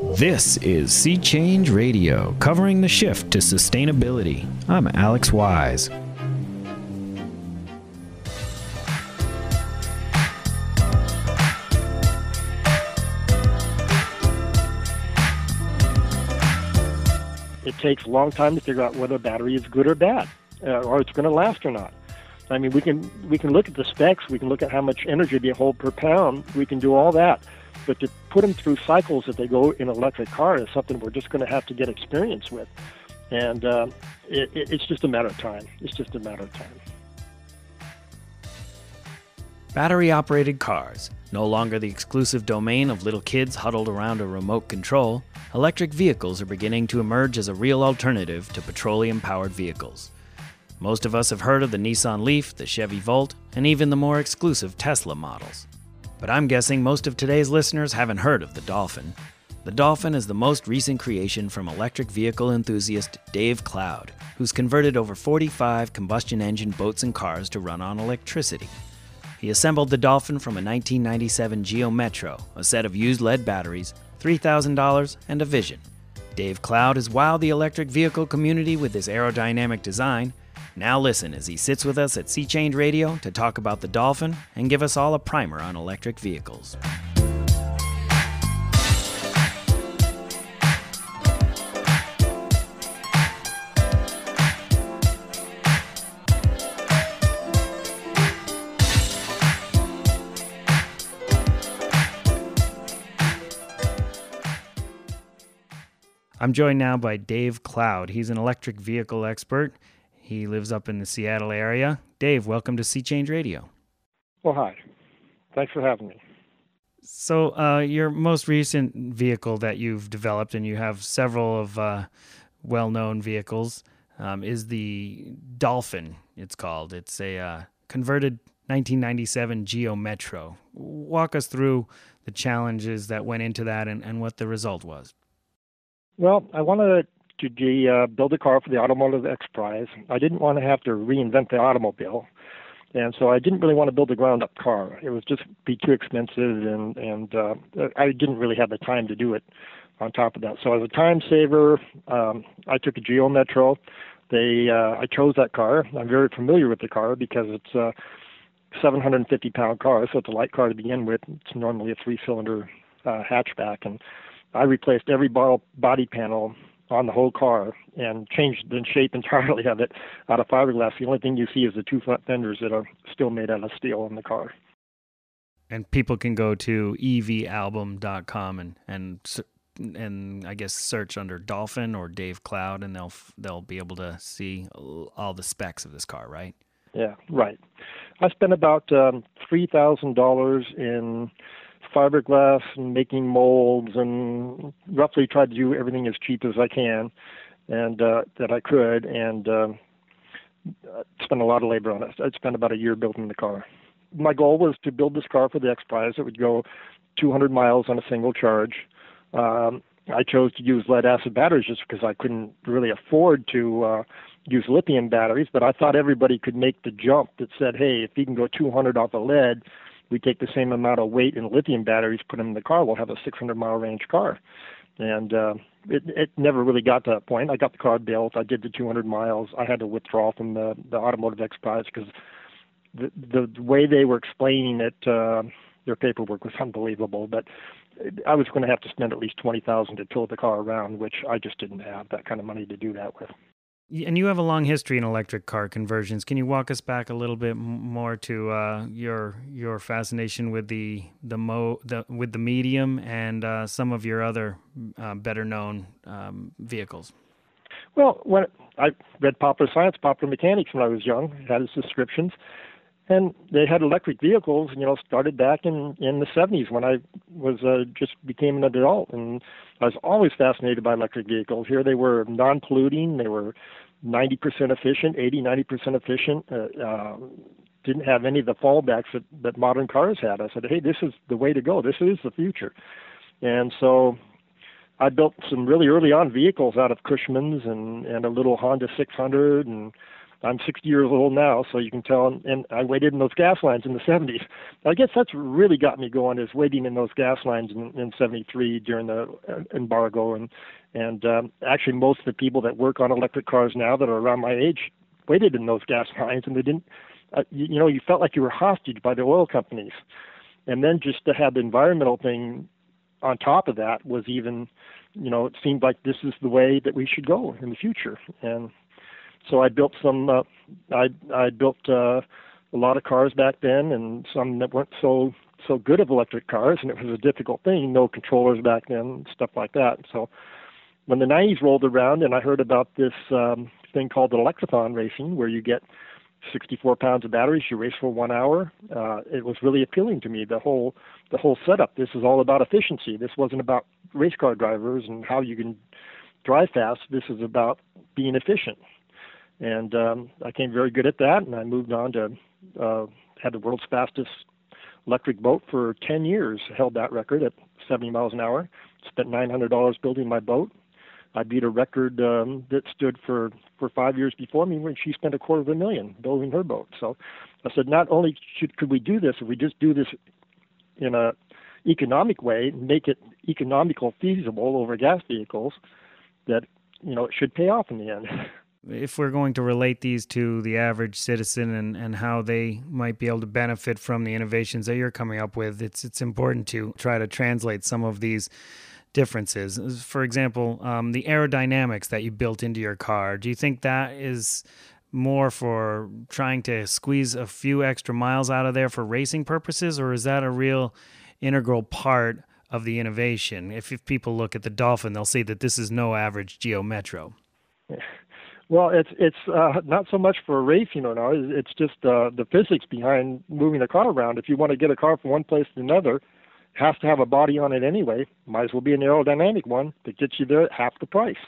This is Sea Change Radio, covering the shift to sustainability. I'm Alex Wise. It takes a long time to figure out whether a battery is good or bad, or it's going to last or not. I mean, we can look at the specs, we can look at how much energy they hold per pound, we can do all that. But to put them through cycles that they go in an electric car is something we're just going to have to get experience with. And it's just a matter of time. It's just a matter of time. Battery-operated cars, no longer the exclusive domain of little kids huddled around a remote control, electric vehicles are beginning to emerge as a real alternative to petroleum-powered vehicles. Most of us have heard of the Nissan Leaf, the Chevy Volt, and even the more exclusive Tesla models. But I'm guessing most of today's listeners haven't heard of the Dolphin. The Dolphin is the most recent creation from electric vehicle enthusiast Dave Cloud, who's converted over 45 combustion engine boats and cars to run on electricity. He assembled the Dolphin from a 1997 Geo Metro, a set of used lead batteries, $3,000, and a vision. Dave Cloud has wowed the electric vehicle community with his aerodynamic design. Now listen as he sits with us at Sea Change Radio to talk about the Dolphin and give us all a primer on electric vehicles. I'm joined now by Dave Cloud. He's an electric vehicle expert. He lives up in the Seattle area. Dave, welcome to Sea Change Radio. Well, hi. Thanks for having me. So your most recent vehicle that you've developed, and you have several of well-known vehicles, is the Dolphin, it's called. It's a converted 1997 Geo Metro. Walk us through the challenges that went into that and what the result was. Well, I wanted to build a car for the Automotive X Prize. I didn't want to have to reinvent the automobile, and so I didn't really want to build a ground-up car. It would just be too expensive, and I didn't really have the time to do it on top of that. So as a time saver, I took a Geo Metro. I chose that car. I'm very familiar with the car because it's a 750-pound car, so it's a light car to begin with. It's normally a three-cylinder hatchback, and I replaced every body panel on the whole car and changed the shape entirely of it out of fiberglass. The only thing you see is the two front fenders that are still made out of steel in the car. And people can go to evalbum.com and I guess search under Dolphin or Dave Cloud, and they'll be able to see all the specs of this car, right? Yeah, right. I spent about $3,000 in fiberglass and making molds, and roughly tried to do everything as cheap as I can and that I could, and spent a lot of labor on it. I'd spent about a year building the car. My goal was to build this car for the X Prize. It would go 200 miles on a single charge. I chose to use lead acid batteries just because I couldn't really afford to use lithium batteries, but I thought everybody could make the jump that said, hey, if you can go 200 off of lead, we take the same amount of weight in lithium batteries, put them in the car, we'll have a 600-mile range car. And it never really got to that point. I got the car built. I did the 200 miles. I had to withdraw from the Automotive X Prize because the way they were explaining it, their paperwork was unbelievable. But I was going to have to spend at least $20,000 to tow the car around, which I just didn't have that kind of money to do that with. And you have a long history in electric car conversions. Can you walk us back a little bit more to your fascination with the medium and some of your other better known vehicals? Well, when I read Popular Science, Popular Mechanics when I was young, had its descriptions, and they had electric vehicles. Started back in the 70s when I was just became an adult, and I was always fascinated by electric vehicles. Here they were non-polluting, they were 90% efficient, 90% efficient, didn't have any of the fallbacks that modern cars had. I said, hey, this is the way to go. This is the future. And so I built some really early on vehicles out of Cushman's and a little Honda 600 and I'm 60 years old now, so you can tell, and I waited in those gas lines in the 70s. I guess that's really got me going, is waiting in those gas lines in 73 during the embargo. And actually, most of the people that work on electric cars now that are around my age waited in those gas lines, and they didn't, you felt like you were hostage by the oil companies. And then just to have the environmental thing on top of that was even, it seemed like this is the way that we should go in the future. And so I built I built a lot of cars back then, and some that weren't so good of electric cars, and it was a difficult thing. No controllers back then, stuff like that. So when the 90s rolled around, and I heard about this thing called the Electrathon racing, where you get 64 pounds of batteries, you race for 1 hour. It was really appealing to me. The whole setup. This is all about efficiency. This wasn't about race car drivers and how you can drive fast. This is about being efficient. And I became very good at that, and I moved on to had the world's fastest electric boat for 10 years, held that record at 70 miles an hour, spent $900 building my boat. I beat a record that stood for 5 years before me when she spent $250,000 building her boat. So I said, not only could we do this, if we just do this in a economic way, make it economical, feasible over gas vehicles, that, it should pay off in the end. If we're going to relate these to the average citizen and how they might be able to benefit from the innovations that you're coming up with, it's important to try to translate some of these differences. For example, the aerodynamics that you built into your car, do you think that is more for trying to squeeze a few extra miles out of there for racing purposes, or is that a real integral part of the innovation? If people look at the Dolphin, they'll see that this is no average Geo Metro. Well, it's not so much for a race, now. It's just the physics behind moving a car around. If you want to get a car from one place to another, it has to have a body on it anyway. Might as well be an aerodynamic one that gets you there at half the price.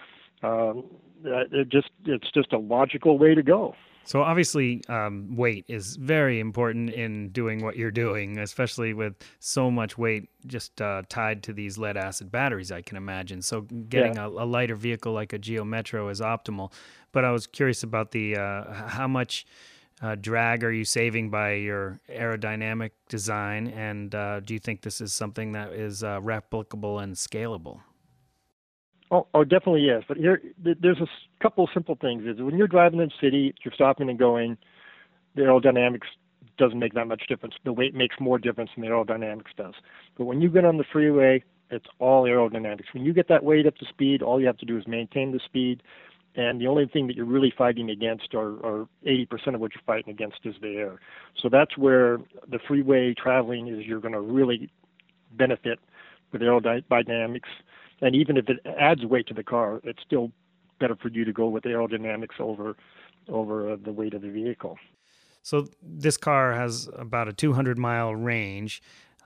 It's just a logical way to go. So obviously, weight is very important in doing what you're doing, especially with so much weight just tied to these lead-acid batteries, I can imagine. So getting a lighter vehicle like a Geo Metro is optimal. But I was curious about the how much drag are you saving by your aerodynamic design, and do you think this is something that is replicable and scalable? Oh, definitely yes. But there's a couple of simple things. Is when you're driving in the city, you're stopping and going, the aerodynamics doesn't make that much difference. The weight makes more difference than the aerodynamics does. But when you get on the freeway, it's all aerodynamics. When you get that weight up to speed, all you have to do is maintain the speed. And the only thing that you're really fighting against, or 80% of what you're fighting against, is the air. So that's where the freeway traveling is. You're going to really benefit with aerodynamics. And even if it adds weight to the car, it's still better for you to go with aerodynamics over the weight of the vehicle. So this car has about a 200-mile range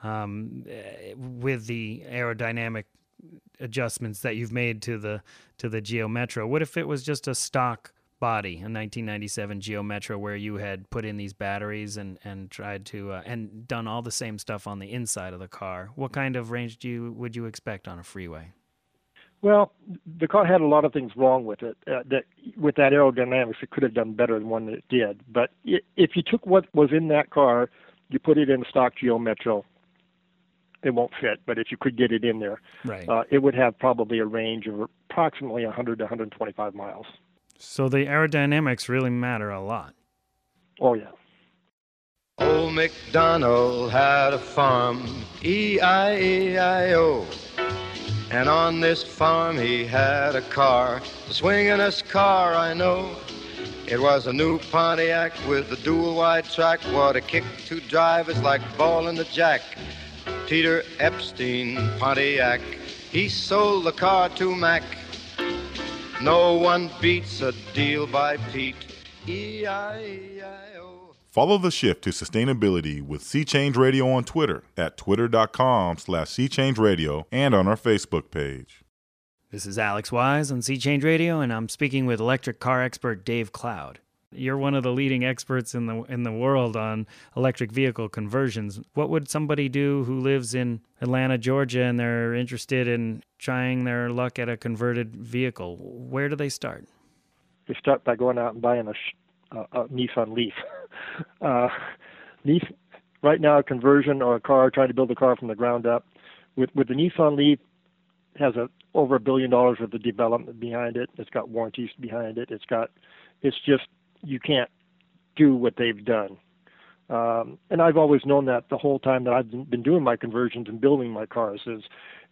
with the aerodynamic adjustments that you've made to the Geo Metro. What if it was just a stock body, a 1997 Geo Metro, where you had put in these batteries and tried to and done all the same stuff on the inside of the car? What kind of range would you expect on a freeway? Well, the car had a lot of things wrong with it. With that aerodynamics, it could have done better than one that it did. But if you took what was in that car, you put it in a stock Geo Metro, it won't fit. But if you could get it in there, right, it would have probably a range of approximately 100 to 125 miles. So the aerodynamics really matter a lot. Oh, yeah. Old MacDonald had a farm, E-I-E-I-O. And on this farm he had a car, the swingin'est car I know. It was a new Pontiac with a dual wide track. What a kick to drive, it's like balling the jack. Peter Epstein Pontiac, he sold the car to Mac. No one beats a deal by Pete, E-I-E-I-O. Follow the shift to sustainability with Sea Change Radio on Twitter at twitter.com/SeaChangeRadio and on our Facebook page. This is Alex Wise on Sea Change Radio, and I'm speaking with electric car expert Dave Cloud. You're one of the leading experts in the world on electric vehicle conversions. What would somebody do who lives in Atlanta, Georgia, and they're interested in trying their luck at a converted vehicle? Where do they start? they start by going out and buying a Nissan Leaf. Leaf, right now, a conversion or a car, trying to build a car from the ground up. With the Nissan Leaf, has over $1 billion worth of development behind it. It's got warranties behind it. It's just, you can't do what they've done. And I've always known that the whole time that I've been doing my conversions and building my cars is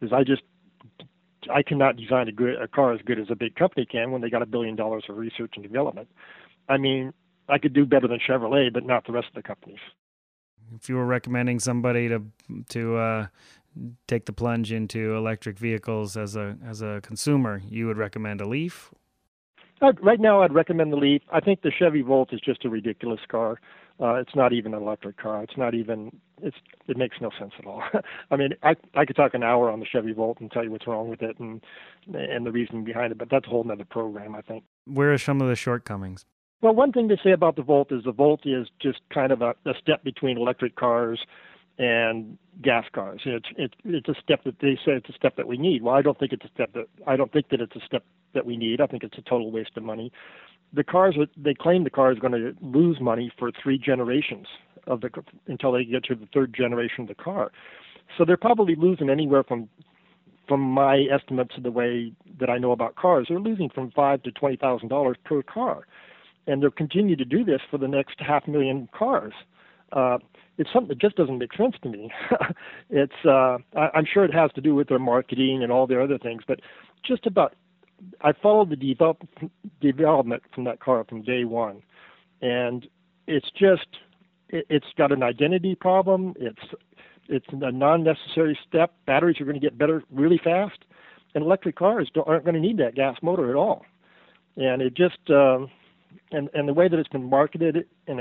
I cannot design a car as good as a big company can when they got $1 billion of research and development. I mean, I could do better than Chevrolet, but not the rest of the companies. If you were recommending somebody to take the plunge into electric vehicles as a consumer, you would recommend a Leaf? Right now, I'd recommend the Leaf. I think the Chevy Volt is just a ridiculous car. It's not even an electric car. It makes no sense at all. I mean, I could talk an hour on the Chevy Volt and tell you what's wrong with it and the reasoning behind it, but that's a whole other program, I think. Where are some of the shortcomings? Well, one thing to say about the Volt is just kind of a step between electric cars and gas cars. It's a step that they say it's a step that we need. Well, I don't think that it's a step that we need. I think it's a total waste of money. They claim the car is going to lose money for 3 generations until they get to the 3rd generation of the car. So they're probably losing anywhere from my estimates of the way that I know about cars, they're losing from $5,000 to $20,000 per car. And they'll continue to do this for the next 500,000 cars. It's something that just doesn't make sense to me. I'm sure it has to do with their marketing and all their other things, but just about, I followed the development from that car from day one, and it's got an identity problem. It's a non-necessary step. Batteries are going to get better really fast, and electric cars aren't going to need that gas motor at all. And it just and the way that it's been marketed, and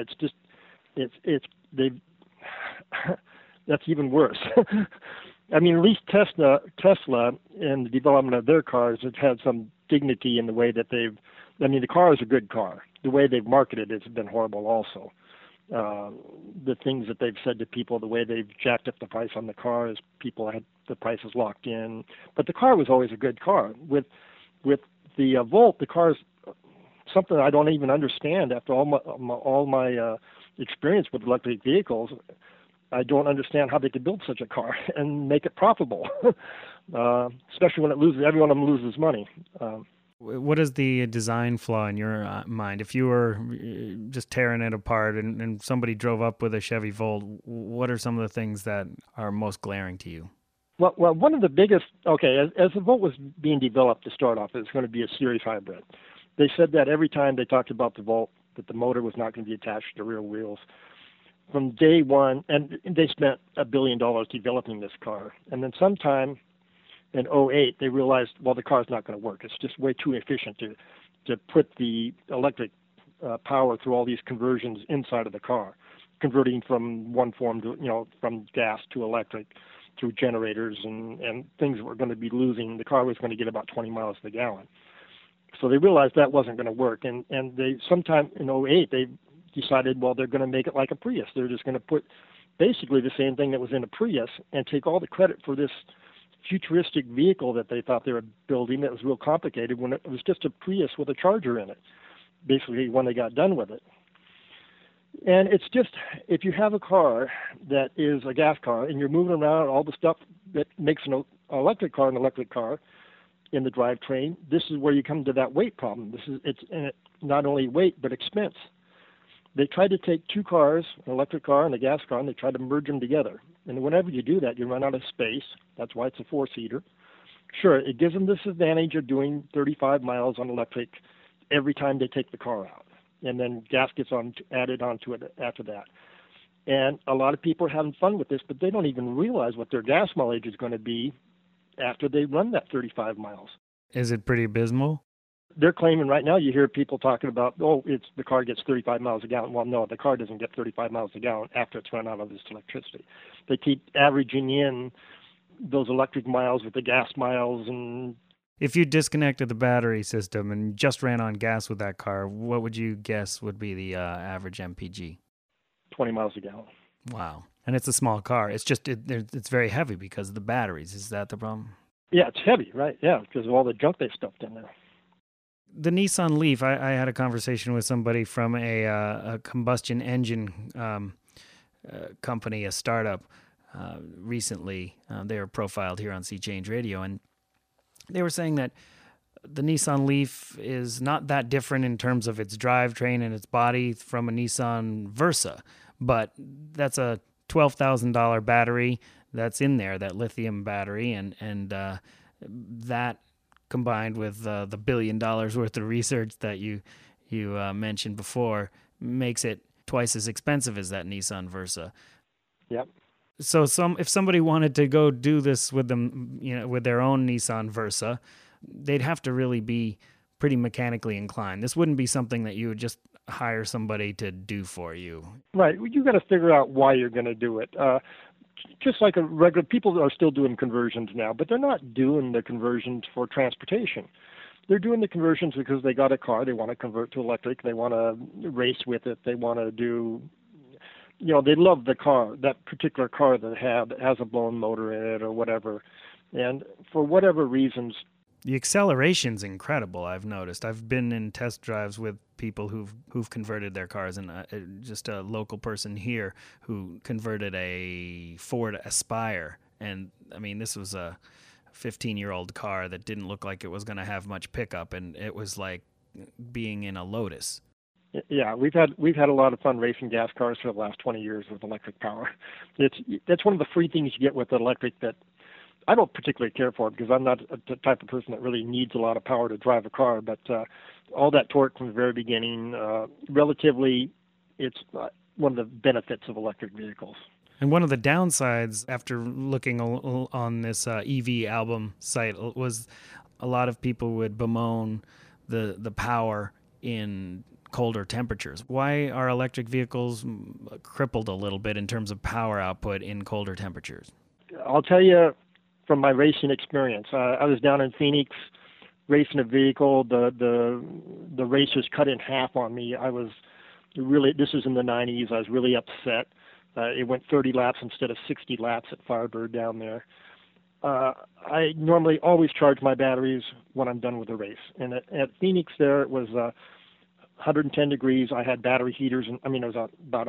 that's even worse. I mean, at least Tesla in the development of their cars has had some dignity in the way that the car is a good car. The way they've marketed it's been horrible also. The things that they've said to people, the way they've jacked up the price on the car is people had the prices locked in. But the car was always a good car. With the Volt, the car is something I don't even understand after all my experience with electric vehicles. I don't understand how they could build such a car and make it profitable, especially when every one of them loses money. What is the design flaw in your mind? If you were just tearing it apart and somebody drove up with a Chevy Volt, what are some of the things that are most glaring to you? Well, one of the biggest, as the Volt was being developed to start off, it's going to be a series hybrid. They said that every time they talked about the Volt, that the motor was not going to be attached to rear wheels. From day one, and they spent $1 billion developing this car. And then sometime in 2008, they realized, well, the car's not going to work. It's just way too efficient to put the electric power through all these conversions inside of the car, converting from one form to, from gas to electric through generators and things that were going to be losing. The car was going to get about 20 miles to the gallon. So they realized that wasn't going to work. And they sometime in 2008, they decided, well, they're going to make it like a Prius. They're just going to put basically the same thing that was in a Prius and take all the credit for this futuristic vehicle that they thought they were building that was real complicated when it was just a Prius with a charger in it, basically when they got done with it. And it's just, if you have a car that is a gas car and you're moving around all the stuff that makes an electric car in the drivetrain, this is where you come to that weight problem. It's not only weight, but expense. They tried to take 2 cars, an electric car and a gas car, and they tried to merge them together. And whenever you do that, you run out of space. That's why it's a 4-seater. Sure, it gives them this advantage of doing 35 miles on electric every time they take the car out. And then gas gets added onto it after that. And a lot of people are having fun with this, but they don't even realize what their gas mileage is going to be after they run that 35 miles. Is it pretty abysmal? They're claiming right now, you hear people talking about, the car gets 35 miles a gallon. Well, no, the car doesn't get 35 miles a gallon after it's run out of its electricity. They keep averaging in those electric miles with the gas miles. And if you disconnected the battery system and just ran on gas with that car, what would you guess would be the average MPG? 20 miles a gallon. Wow. And it's a small car. It's just, it's very heavy because of the batteries. Is that the problem? Yeah, it's heavy, right? Yeah, because of all the junk they stuffed in there. The Nissan Leaf, I had a conversation with somebody from a combustion engine company, a startup, recently. They were profiled here on Sea Change Radio, and they were saying that the Nissan Leaf is not that different in terms of its drivetrain and its body from a Nissan Versa, but that's a $12,000 battery that's in there, that lithium battery, and that combined with the $1 billion worth of research that you mentioned before makes it twice as expensive as that Nissan Versa. Yep. So if somebody wanted to go do this with them, with their own Nissan Versa, they'd have to really be pretty mechanically inclined. This wouldn't be something that you would just hire somebody to do for you. Right. You got to figure out why you're going to do it. Just like a regular, people are still doing conversions now, but they're not doing the conversions for transportation. They're doing the conversions because they got a car, they want to convert to electric, they want to race with it, they want to do, they love the car, that particular car that has a blown motor in it or whatever. And for whatever reasons, the acceleration's incredible, I've noticed. I've been in test drives with people who've converted their cars, and just a local person here who converted a Ford Aspire. And, I mean, this was a 15-year-old car that didn't look like it was going to have much pickup, and it was like being in a Lotus. Yeah, we've had a lot of fun racing gas cars for the last 20 years with electric power. That's one of the free things you get with electric that I don't particularly care for it because I'm not the type of person that really needs a lot of power to drive a car. But all that torque from the very beginning, relatively, it's one of the benefits of electric vehicles. And one of the downsides, after looking on this EV album site, was a lot of people would bemoan the power in colder temperatures. Why are electric vehicles crippled a little bit in terms of power output in colder temperatures? I'll tell you from my racing experience. I was down in Phoenix racing a vehicle. The racers cut in half on me. I was really, this was in the 90s, I was really upset. It went 30 laps instead of 60 laps at Firebird down there. I normally always charge my batteries when I'm done with the race. And at Phoenix there, it was 110 degrees. I had battery heaters, and it was about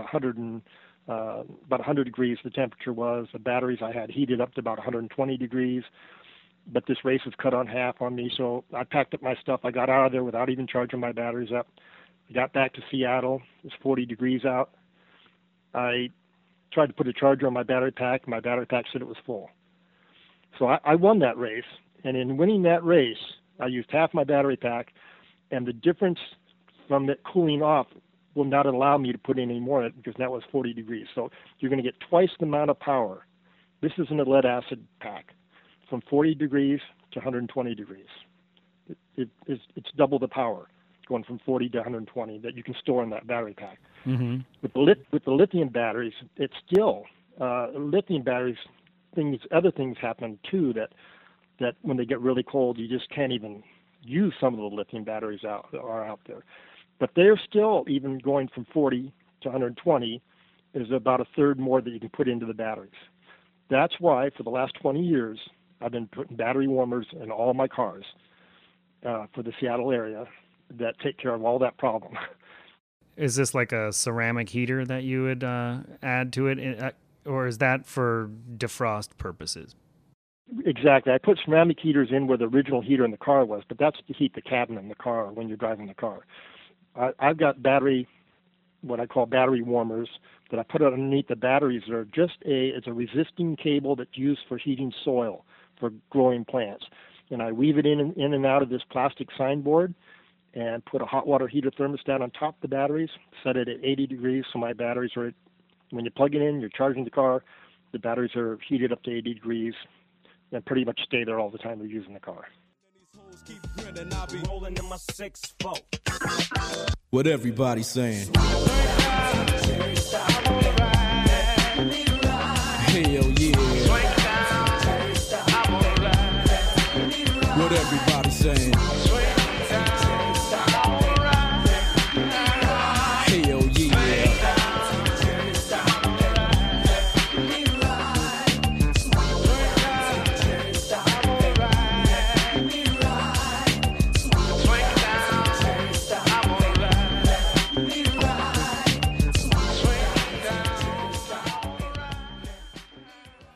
100 degrees the temperature was. The batteries I had heated up to about 120 degrees. But this race was cut on half on me, so I packed up my stuff. I got out of there without even charging my batteries up. I got back to Seattle. It was 40 degrees out. I tried to put a charger on my battery pack. My battery pack said it was full. So I won that race. And in winning that race, I used half my battery pack, and the difference from it cooling off will not allow me to put in any more in it because that was 40 degrees. So you're going to get twice the amount of power. This isn't a lead acid pack. From 40 degrees to 120 degrees. It's double the power, going from 40 to 120 that you can store in that battery pack. Mm-hmm. With the lithium batteries, it's still lithium batteries. Other things happen too that when they get really cold, you just can't even use some of the lithium batteries out there. But they're still, even going from 40 to 120, is about a third more that you can put into the batteries. That's why for the last 20 years, I've been putting battery warmers in all my cars for the Seattle area that take care of all that problem. Is this like a ceramic heater that you would add to it, or is that for defrost purposes? Exactly. I put ceramic heaters in where the original heater in the car was, but that's to heat the cabin in the car when you're driving the car. I've got what I call battery warmers that I put underneath the batteries. They're it's a resisting cable that's used for heating soil for growing plants. And I weave it in and out of this plastic signboard and put a hot water heater thermostat on top of the batteries, set it at 80 degrees so my batteries are, when you plug it in, you're charging the car, the batteries are heated up to 80 degrees and pretty much stay there all the time you're using the car. What everybody's saying. Hell yeah. What everybody's saying. Hell yeah.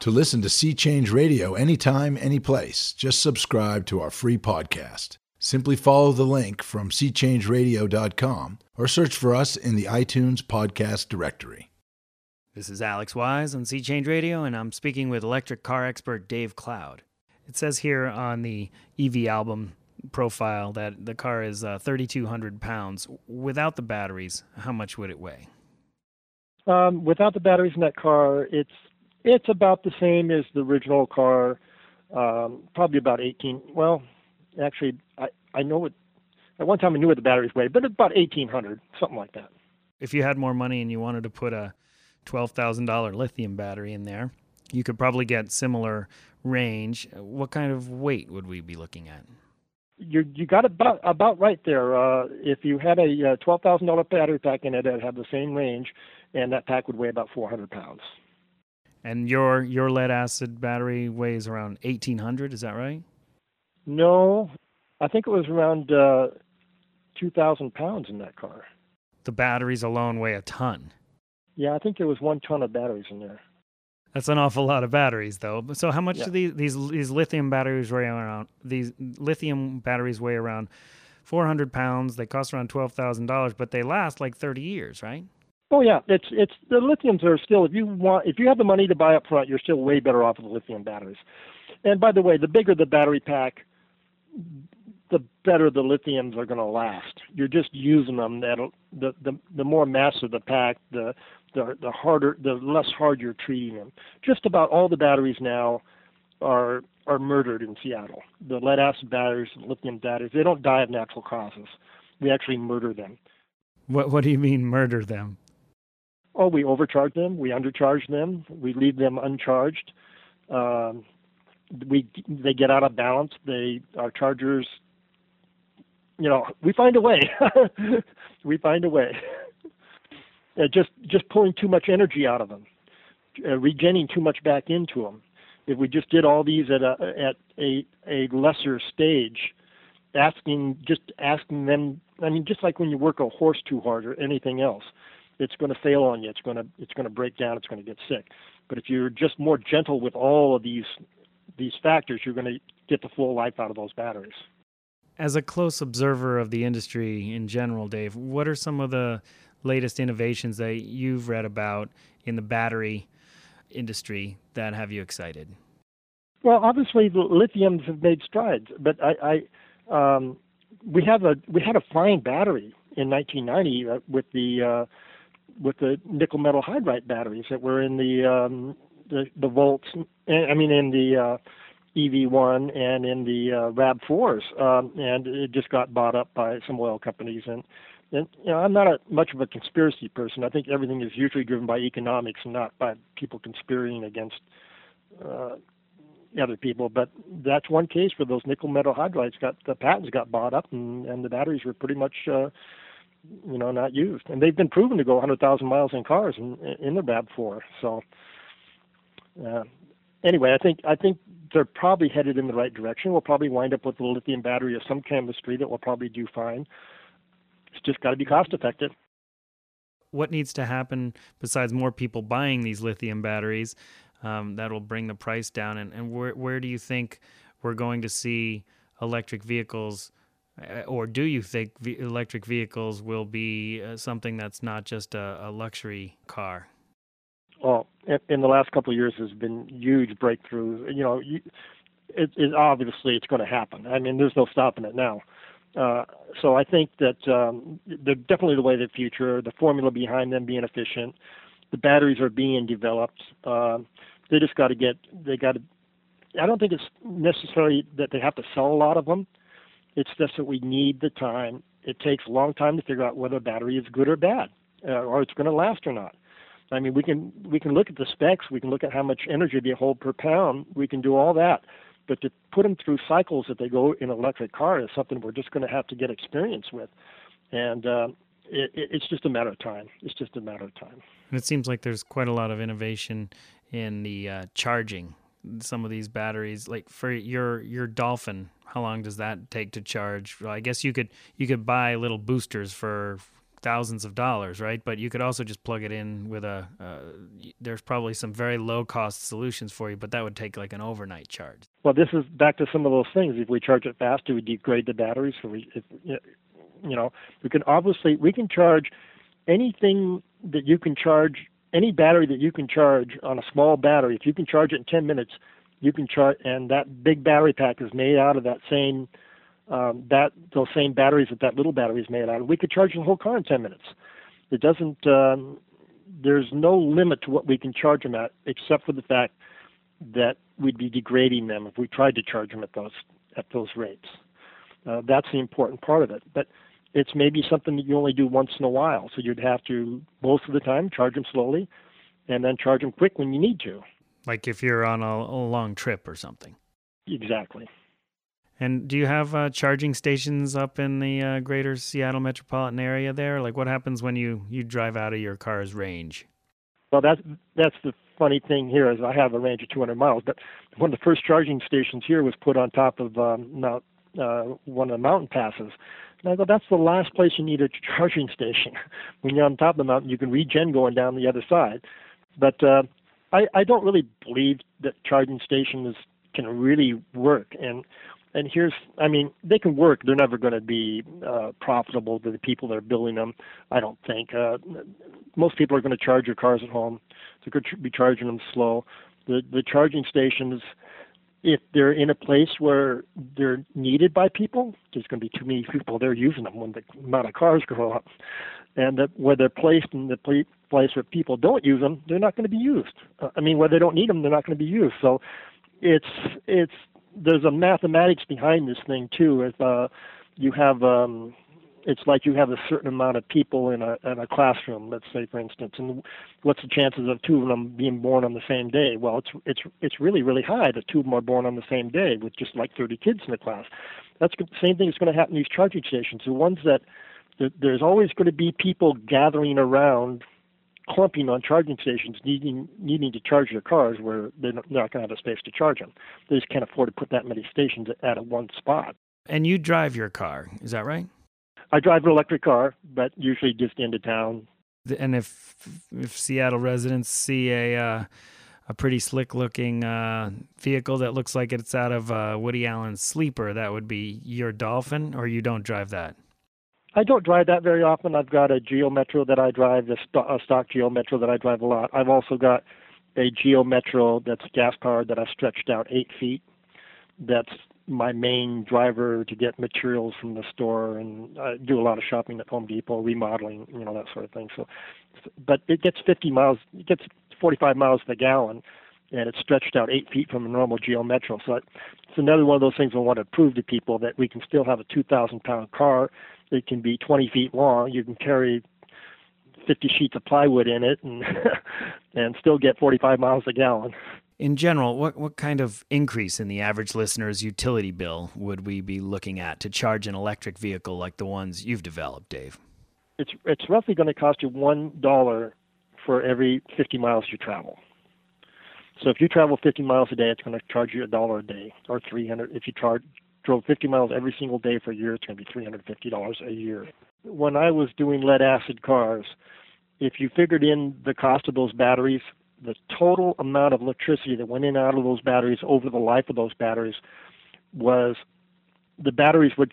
To listen to Sea Change Radio anytime, anyplace, just subscribe to our free podcast. Simply follow the link from seachangeradio.com or search for us in the iTunes podcast directory. This is Alex Wise on Sea Change Radio, and I'm speaking with electric car expert Dave Cloud. It says here on the EV album profile that the car is 3,200 pounds. Without the batteries, how much would it weigh? Without the batteries in that car, it's about the same as the original car, probably about 18. Well, actually, I know it. At one time, I knew what the batteries weighed, but about 1,800, something like that. If you had more money and you wanted to put a $12,000 lithium battery in there, you could probably get similar range. What kind of weight would we be looking at? You got it about right there. If you had a $12,000 battery pack in it, it'd have the same range, and that pack would weigh about 400 pounds. And your lead acid battery weighs around 1,800, is that right? No, I think it was around 2,000 pounds in that car. The batteries alone weigh a ton. Yeah, I think there was 1 ton of batteries in there. That's an awful lot of batteries, though. So how much do these lithium batteries weigh around? These lithium batteries weigh around 400 pounds. They cost around $12,000, but they last like 30 years, right? Oh yeah, it's the lithiums are still, if you have the money to buy up front, you're still way better off with the lithium batteries. And by the way, the bigger the battery pack, the better the lithiums are going to last. You're just using them. The more massive the pack, the harder, the less hard you're treating them. Just about all the batteries now are murdered in Seattle. The lead acid batteries, the lithium batteries, they don't die of natural causes. We actually murder them. What do you mean murder them? Oh, we overcharge them, we undercharge them, we leave them uncharged. They get out of balance. Our chargers, we find a way. We find a way. Just pulling too much energy out of them, regenerating too much back into them. If we just did all these at a lesser stage, asking them. I mean, just like when you work a horse too hard or anything else, it's going to fail on you. It's going to break down. It's going to get sick. But if you're just more gentle with all of these factors, you're going to get the full life out of those batteries. As a close observer of the industry in general, Dave, what are some of the latest innovations that you've read about in the battery industry that have you excited? Well, obviously the lithiums have made strides, but we had a fine battery in 1990 with the nickel metal hydride batteries that were in the Volts. I mean, in the EV1 and in the RAV4s, and it just got bought up by some oil companies. And I'm not much of a conspiracy person. I think everything is usually driven by economics and not by people conspiring against other people. But that's one case where those nickel metal hydrides the patents got bought up, and the batteries were pretty much not used. And they've been proven to go 100,000 miles in cars in the RAV4. So anyway, I think they're probably headed in the right direction. We'll probably wind up with a lithium battery of some chemistry that will probably do fine. It's just got to be cost effective. What needs to happen besides more people buying these lithium batteries that will bring the price down? And where do you think we're going to see electric vehicles, or do you think electric vehicles will be something that's not just a luxury car? Well, in the last couple of years, there's been huge breakthroughs. Obviously it's going to happen. I mean, there's no stopping it now. So I think that they're definitely the way of the future. The formula behind them being efficient, the batteries are being developed. They just got to I don't think it's necessarily that they have to sell a lot of them. It's just that we need the time. It takes a long time to figure out whether a battery is good or bad, or it's going to last or not. I mean, we can look at the specs. We can look at how much energy they hold per pound. We can do all that. But to put them through cycles that they go in an electric car is something we're just going to have to get experience with. And it's just a matter of time. It's just a matter of time. And it seems like there's quite a lot of innovation in the charging. Some of these batteries, like for your Dolphin, how long does that take to charge? Well, I guess you could buy little boosters for thousands of dollars, right? But you could also just plug it in with there's probably some very low-cost solutions for you, but that would take like an overnight charge. Well, this is back to some of those things. If we charge it fast, do we degrade the batteries? We can charge anything that you can charge, any battery that you can charge on a small battery. If you can charge it in 10 minutes, you can charge, and that big battery pack is made out of that same those same batteries that little battery is made out of. We could charge the whole car in 10 minutes. It doesn't. There's no limit to what we can charge them at, except for the fact that we'd be degrading them if we tried to charge them at those rates. That's the important part of it. But it's maybe something that you only do once in a while. So you'd have to, most of the time, charge them slowly and then charge them quick when you need to. Like if you're on a long trip or something. Exactly. And do you have charging stations up in the greater Seattle metropolitan area there? Like what happens when you drive out of your car's range? Well, that's the funny thing here is I have a range of 200 miles, but one of the first charging stations here was put on top of one of the mountain passes. And I go, that's the last place you need a charging station. When you're on top of the mountain, you can regen going down the other side. But I don't really believe that charging stations can really work. And here's, they can work. They're never going to be profitable to the people that are building them, I don't think. Most people are going to charge their cars at home. They're going to be charging them slow. The charging stations, if they're in a place where they're needed by people, there's going to be too many people there using them when the amount of cars grow up. And where they're placed in the place where people don't use them, they're not going to be used. Where they don't need them, they're not going to be used. So there's a mathematics behind this thing too. If you have, it's like you have a certain amount of people in a classroom, let's say, for instance, and what's the chances of two of them being born on the same day? Well, it's really, really high that two of them are born on the same day with just like 30 kids in the class. That's the same thing that's going to happen in these charging stations. The ones that there's always going to be people gathering around, clumping on charging stations, needing to charge their cars where they're not going to have a space to charge them. They just can't afford to put that many stations at one spot. And you drive your car, is that right? I drive an electric car, but usually just into town. And if Seattle residents see a pretty slick-looking vehicle that looks like it's out of Woody Allen's Sleeper, that would be your Dolphin, or you don't drive that? I don't drive that very often. I've got a Geo Metro that I drive, a stock Geo Metro that I drive a lot. I've also got a Geo Metro that's gas-powered that I've stretched out 8 feet. That's my main driver to get materials from the store, and I do a lot of shopping at Home Depot, remodeling, that sort of thing. So, but it gets 50 miles, it gets 45 miles to the gallon, and it's stretched out 8 feet from a normal Geo Metro. So it's another one of those things I want to prove to people, that we can still have a 2,000-pound car. It can be 20 feet long. You can carry 50 sheets of plywood in it and still get 45 miles a gallon. In general, what kind of increase in the average listener's utility bill would we be looking at to charge an electric vehicle like the ones you've developed, Dave? It's roughly going to cost you $1 for every 50 miles you travel. So if you travel 50 miles a day, it's going to charge you $1 a day, or $300. If you drove 50 miles every single day for a year, it's going to be $350 a year. When I was doing lead-acid cars, if you figured in the cost of those batteries, the total amount of electricity that went in and out of those batteries over the life of those batteries was, the batteries would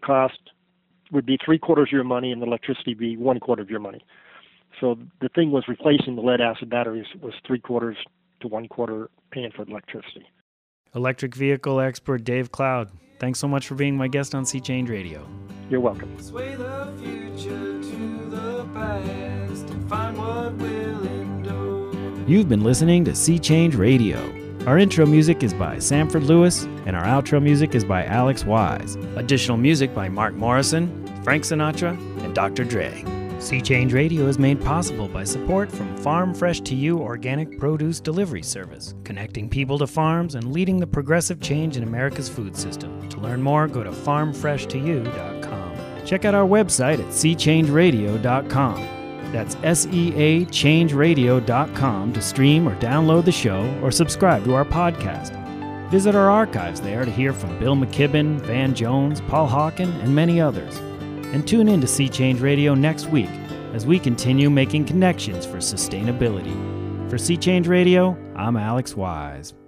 be 3/4 of your money, and the electricity would be 1/4 of your money. So the thing was, replacing the lead-acid batteries was 3/4 to 1/4 paying for the electricity. Electric vehicle expert Dave Cloud, thanks so much for being my guest on Sea Change Radio. You're welcome. Sway the future to the past and find what will endure. You've been listening to Sea Change Radio. Our intro music is by Sanford Lewis, and our outro music is by Alex Wise. Additional music by Mark Morrison, Frank Sinatra, and Dr. Dre. Sea Change Radio is made possible by support from Farm Fresh to You Organic Produce Delivery Service, connecting people to farms and leading the progressive change in America's food system. To learn more, go to farmfreshtoyou.com. Check out our website at seachangeradio.com. That's SEAchangeradio.com to stream or download the show or subscribe to our podcast. Visit our archives there to hear from Bill McKibben, Van Jones, Paul Hawken, and many others. And tune in to Sea Change Radio next week as we continue making connections for sustainability. For Sea Change Radio, I'm Alex Wise.